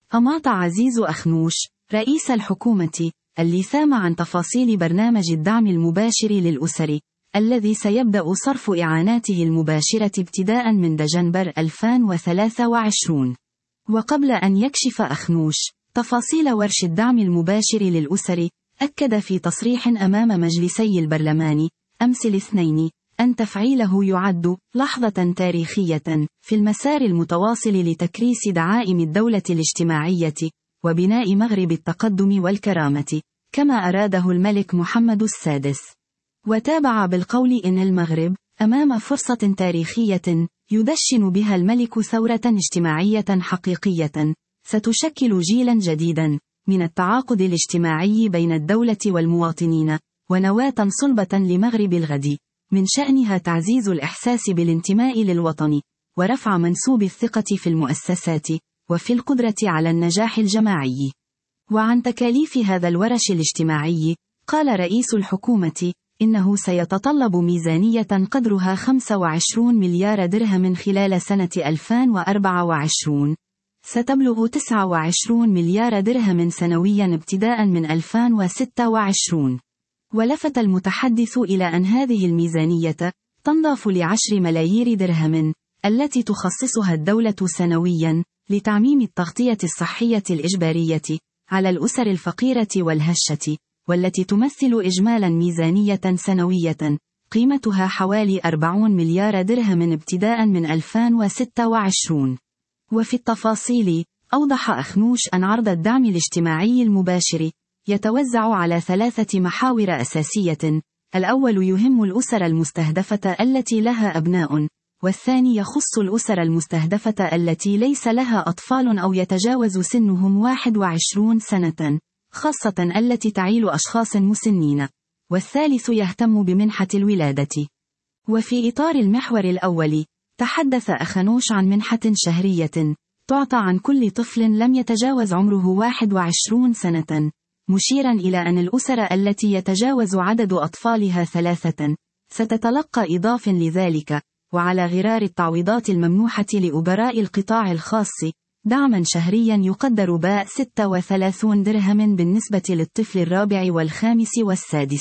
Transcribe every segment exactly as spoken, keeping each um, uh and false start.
أماط عزيز أخنوش رئيس الحكومة اللثام عن تفاصيل برنامج الدعم المباشر للأسر الذي سيبدأ صرف إعاناته المباشرة ابتداء من دجنبر ألفين وثلاثة وعشرين. وقبل أن يكشف أخنوش تفاصيل ورش الدعم المباشر للأسر، أكد في تصريح أمام مجلسي البرلمان أمس الاثنين أن تفعيله يعد لحظة تاريخية في المسار المتواصل لتكريس دعائم الدولة الاجتماعية وبناء مغرب التقدم والكرامة كما أراده الملك محمد السادس. وتابع بالقول إن المغرب أمام فرصة تاريخية يدشن بها الملك ثورة اجتماعية حقيقية ستشكل جيلا جديدا من التعاقد الاجتماعي بين الدولة والمواطنين، ونواة صلبة لمغرب الغد من شأنها تعزيز الإحساس بالانتماء للوطن ورفع منسوب الثقة في المؤسسات وفي القدرة على النجاح الجماعي. وعن تكاليف هذا الورش الاجتماعي قال رئيس الحكومة إنه سيتطلب ميزانية قدرها خمسة وعشرين مليار درهم خلال سنة ألفين وأربعة وعشرين، ستبلغ تسعة وعشرين مليار درهم سنويا ابتداء من ألفين وستة وعشرين. ولفت المتحدث إلى أن هذه الميزانية تنضاف لعشر ملايير درهم التي تخصصها الدولة سنويا لتعميم التغطية الصحية الإجبارية على الأسر الفقيرة والهشة، والتي تمثل إجمالا ميزانية سنوية قيمتها حوالي أربعين مليار درهم ابتداء من ألفين وستة وعشرين. وفي التفاصيل أوضح أخنوش أن عرض الدعم الاجتماعي المباشر يتوزع على ثلاثة محاور أساسية: الأول يهم الأسر المستهدفة التي لها أبناء، والثاني يخص الأسر المستهدفة التي ليس لها أطفال أو يتجاوز سنهم واحد وعشرين سنة، خاصة التي تعيل أشخاص مسنين، والثالث يهتم بمنحة الولادة. وفي إطار المحور الأول تحدث أخنوش عن منحة شهرية تعطى عن كل طفل لم يتجاوز عمره واحد وعشرين سنة، مشيرا إلى أن الأسر التي يتجاوز عدد أطفالها ثلاثة ستتلقى إضافا لذلك وعلى غرار التعويضات الممنوحة لأجراء القطاع الخاص دعما شهريا يقدر ب ستة وثلاثين درهم بالنسبة للطفل الرابع والخامس والسادس.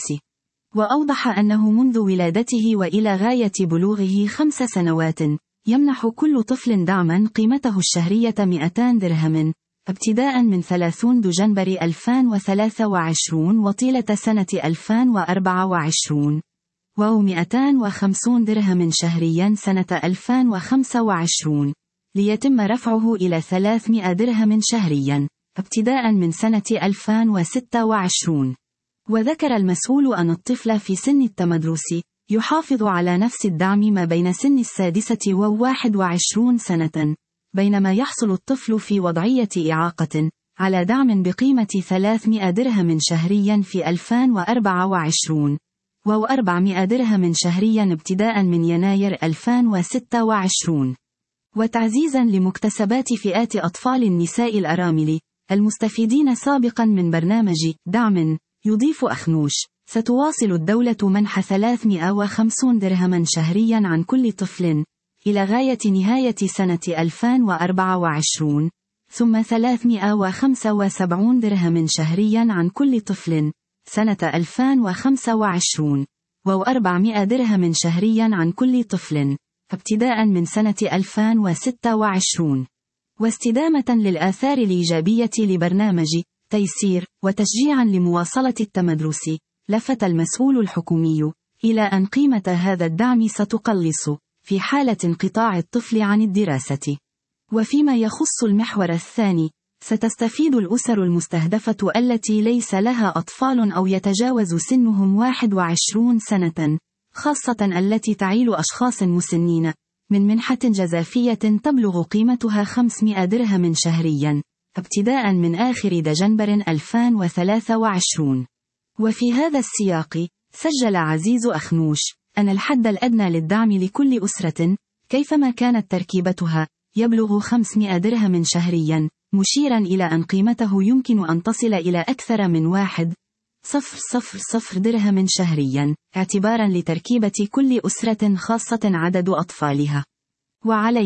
وأوضح أنه منذ ولادته وإلى غاية بلوغه خمس سنوات يمنح كل طفل دعما قيمته الشهرية مئتين درهم ابتداء من ثلاثين دجنبر ألفين وثلاثة وعشرين وطيلة سنة ألفين وأربعة وعشرين، و مئتين وخمسين درهم شهريا سنة ألفين وخمسة وعشرين، ليتم رفعه إلى ثلاثمائة درهم شهريا ابتداء من سنة ألفين وستة وعشرين. وذكر المسؤول أن الطفل في سن التمدرس يحافظ على نفس الدعم ما بين سن السادسة وواحد وعشرين سنة، بينما يحصل الطفل في وضعية إعاقة على دعم بقيمة ثلاثمائة درهم شهريا في ألفين وأربعة وعشرين، و أربعمائة درهم شهريا ابتداء من يناير ألفين وستة وعشرين. وتعزيزا لمكتسبات فئات أطفال النساء الأرامل المستفيدين سابقا من برنامج دعم، يضيف أخنوش: ستواصل الدولة منح ثلاثمائة وخمسين درهما شهريا عن كل طفل إلى غاية نهاية سنة ألفين وأربعة وعشرين، ثم ثلاثمائة وخمسة وسبعين درهم شهريا عن كل طفل سنة ألفين وخمسة وعشرين، و أربعمائة درهم شهريا عن كل طفل ابتداء من سنة ألفين وستة وعشرين. واستدامة للآثار الإيجابية لبرنامج تيسير وتشجيعا لمواصلة التمدرس، لفت المسؤول الحكومي إلى أن قيمة هذا الدعم ستقلص في حالة انقطاع الطفل عن الدراسة. وفيما يخص المحور الثاني، ستستفيد الأسر المستهدفة التي ليس لها أطفال أو يتجاوز سنهم واحد وعشرين سنة، خاصة التي تعيل أشخاص مسنين، من منحة جزافية تبلغ قيمتها خمسمائة درهم شهريا ابتداء من آخر دجنبر ألفين وثلاثة وعشرين. وفي هذا السياق سجل عزيز أخنوش أن الحد الأدنى للدعم لكل أسرة كيفما كانت تركيبتها يبلغ خمسمائة درهم شهريا، مشيرا إلى أن قيمته يمكن أن تصل إلى أكثر من واحد صفر صفر صفر درهم شهريا اعتبارا لتركيبة كل أسرة خاصة عدد أطفالها. وعليه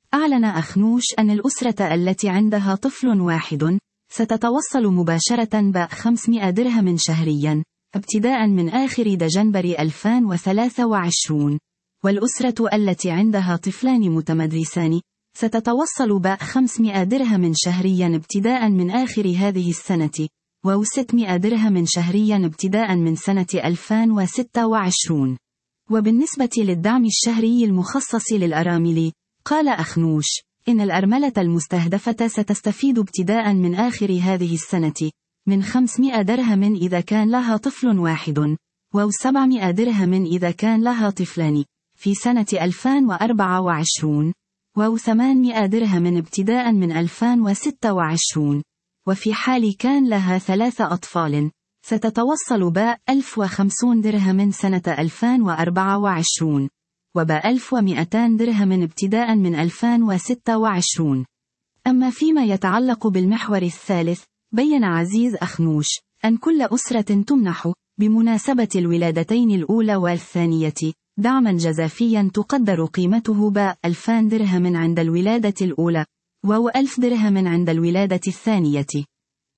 أعلن أخنوش أن الأسرة التي عندها طفل واحد ستتوصل مباشرة باء خمسمائة درهم شهريا ابتداء من آخر دجنبر ألفين وثلاثة وعشرين، والأسرة التي عندها طفلان متمدرسان ستتوصل باء خمسمائة درهم شهريا ابتداء من آخر هذه السنة، و ستمائة درهم شهريا ابتداء من سنة ألفين وستة وعشرين. وبالنسبة للدعم الشهري المخصص للأرامل، قال أخنوش إن الأرملة المستهدفة ستستفيد ابتداء من آخر هذه السنة من خمسمائة درهم إذا كان لها طفل واحد، و سبعمائة درهم إذا كان لها طفلان في سنة ألفين وأربعة وعشرين، و ثمانمائة درهم ابتداء من ألفين وستة وعشرين، وفي حال كان لها ثلاث أطفال ستتوصل باء ألف وخمسين درهم سنة ألفين وأربعة وعشرين، وباء ألف ومئتين درهم ابتداء من ألفين وستة وعشرين. أما فيما يتعلق بالمحور الثالث، بيّن عزيز أخنوش أن كل أسرة تمنح بمناسبة الولادتين الأولى والثانية دعما جزافيا تقدر قيمته باء ألفين درهم عند الولادة الأولى، و ألف درهم عند الولادة الثانية.